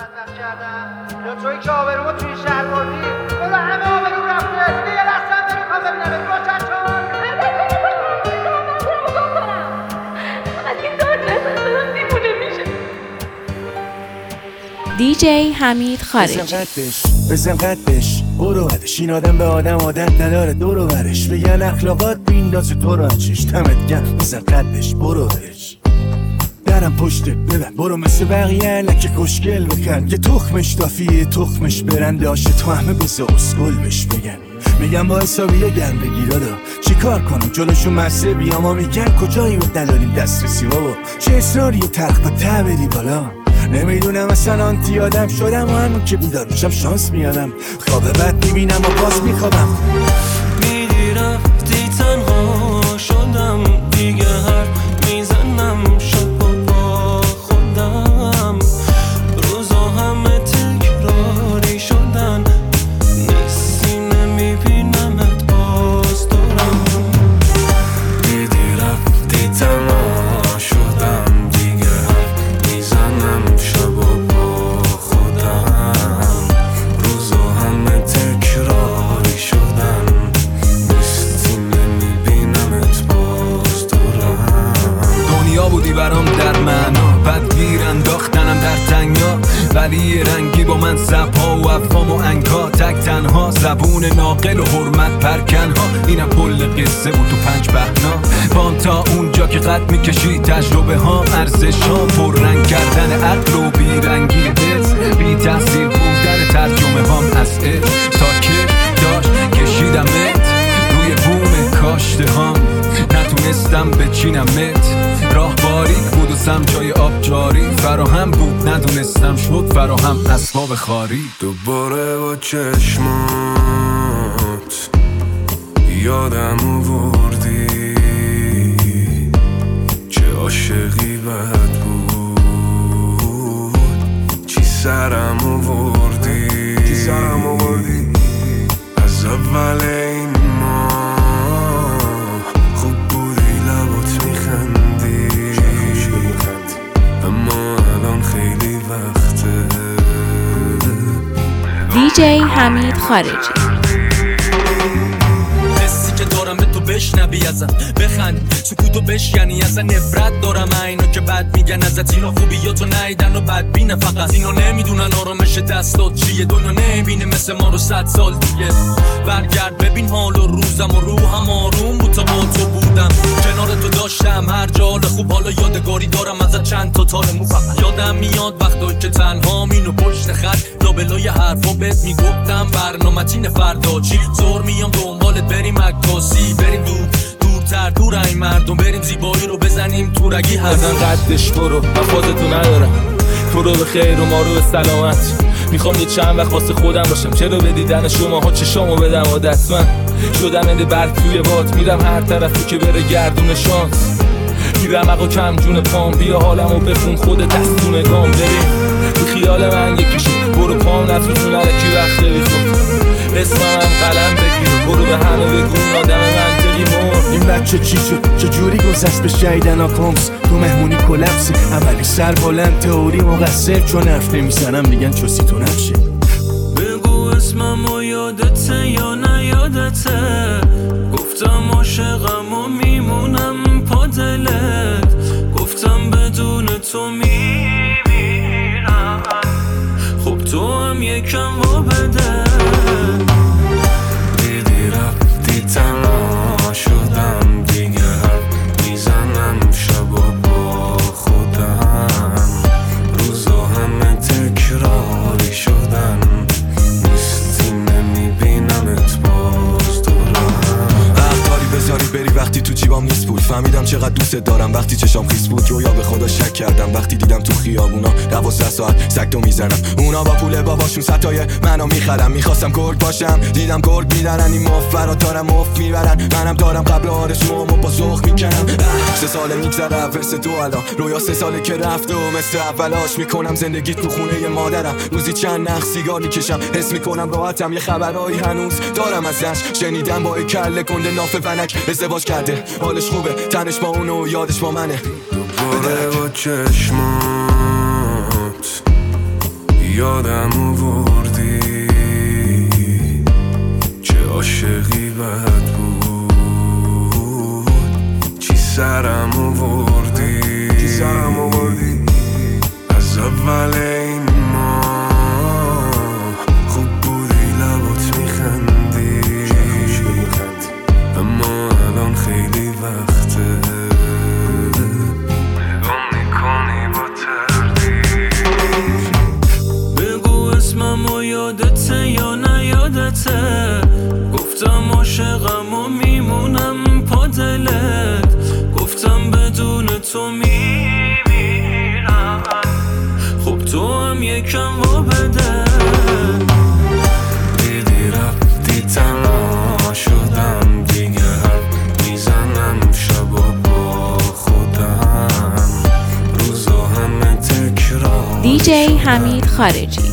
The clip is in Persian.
بدبخت کردم یا توی که آبرومو توی شهر بردی برو همه آبرو رفته دیگه یه لحظه هم نمیخوام ببینم روشن چون دیجی حمید خارجی. بزن قدش برو بدش، این آدم به آدم عادت نداره دورو برش، بگن اخلاقات بیندازه تو رو هچش تمت گم. بزن قدش برو بدش، درم پشته ببن برو مثل بقیه لکه خوشگل بکن که تخمش دافیه تخمش برنده آشه تو همه بزه اسکل بش بگن. میگم با حسابیه گن بگیر دادا چی کار کنم جلوشون مسه بیام ها میگن کجایی رو نداریم دسترسی بابا چه اصراری تلخ با ته بدی بالا. نمیدونم اصلا آنتی آدم شدم و همون که بیدار میشم شانس میارم خواب بد میبینم و باز میخوابم. میگیرم دی تنها شدم دیگه هر میزنم شب با خودم روزا همه تکراری شدن نیستی نمیبینمت باز دارم. دیدی رفتی تنها شدم دیگه هر میزنم شب با خودم روزا همه تکراری شدن نیستی نمیبینمت باز دارم. دنیا بودی برام در معنا بعد گیر انداختنم در تنگا ولی یه رنگی با من زبها و افهام و انگا تک تنها زبون ناقل و حرمت پرکنها اینم کل قصه بود تو 5 بهنا بام تا اونجا که قد میکشی تجربه ها ارزش ها پر رنگ کردن عقل و بیرنگی حس بی تاثیر بودن ترجمه هام از تا که داشت کشیدمت روی بوم کاشته هام نتونستم بچینمت راه باریک بود و سمجای آب جاری فراهم بود ندونستم شد فراهم اسباب خاری. دوباره با چشمات یادم آوردی چه عاشقی بد بود چی سرم آوردی از اول این ماه خوب بودی لبات میخندی اما الان خیلی وقته. دیجی حمید خارجی. که دارم به تو بشنوی ازم بخند سکوتو بشکنی ازن نفرت دارم اینا که بد میگن ازت اینا خوبیاتو نیدن و بدبینه فقط اینا نمیدونن آرامش دستات چیه دنیا نمیبینه مثل ما رو 100 سال دیگه. برگرد ببین حال و روزم و روحم آروم بود تا با تو بودم کنار تو داشتم هر جا حال خوب حالا یادگاری دارم ازت چند تا تار مو فقط یادم میاد وقتایی که تنها اینو پشت خط لابلای حرفا بهت میگفتم برنامه‌تین فردا چی زور میام دنبالت بریم عکاسی بریم دورتر دور این مردم بریم زیبایی رو بزنیم تو رگی بزن قدش برو مفازتو ندارم تو رو به خیر و ما رو به سلامت میخوام یه چند وقت واسه خودم باشم چرا به دیدن شماها چشامو بدم عادت من شدم اده برگ توی باد میرم هر طرفی که بره گردون شانس میرم اقا کم جون پام بیا حالمو بخون خود دستونه گام بریم تو خیال من یکیشو برو پام نتوزون علکی وقت بیخود اسمم قلم بگیر برو به همه بگون آدم منطقی مر. این بچه چی شد چجوری گذشت به شهیدن آکامس تو مهمونی کلپسی عملی سر بلند تئوری مقصر چون حرف نمیزنم میگن چوسی تو نفشه. بگو اسمم و یادته یا نیادته گفتم عاشقم و میمونم پا دلت گفتم بدون تو میمیرم خب تو هم یکم وا بده. دیدی رفتی تنها شدم دیگه حرف میزنم شب و با خودم روزا همه تکراری شدن نیستی نمیبینمت باز دارم. اخباری بذاری بری وقتی تو جیبام نیست بود فهمیدم چقدر دوست دارم وقتی چشام خیس بود جویا به خدا شک کردم وقتی دیدم تو خیابونا 12 ساعت سگتو میزنم اونا با پول باباشون ستای منو میخرم میخواستم گرگ باشم دیدم گرگ میدارن این مفرات دارم مفت میبرن منم دارم قبل آرزوامو با ذوق میکنم 3 ساله میگذره ورس تو الان رویا 3 ساله که رفت و مثل اولاش میکنم زندگی تو خونه مادرم روزی چند نخ سیگار میکشم حس میکنم راحتم یه خبرایی هنوز دارم ازش شنیدم با کله گنده ناف ونک ازدواج کرده حالش خوبه تنش با اونو یادش با منه. دوباره با چشمات یادم آوردی چه عاشقی بد بود، چی سرم آوردی از اول این ماه خوب بودی، لبات میخندی اما الان خیلی وقته نگاه میکنی با تردید. بگو اسمم و یادته یا نیادته، گفتم عاشقم و میمونم پا دلت، گفتم بدون تو میمیرم، خب تو هم یکم وا بده. دیدی رفتی تنها شدم دیگه، حرف میزنم شبا با خودم، روزا همه تکرار. دیجی حمید خارجی.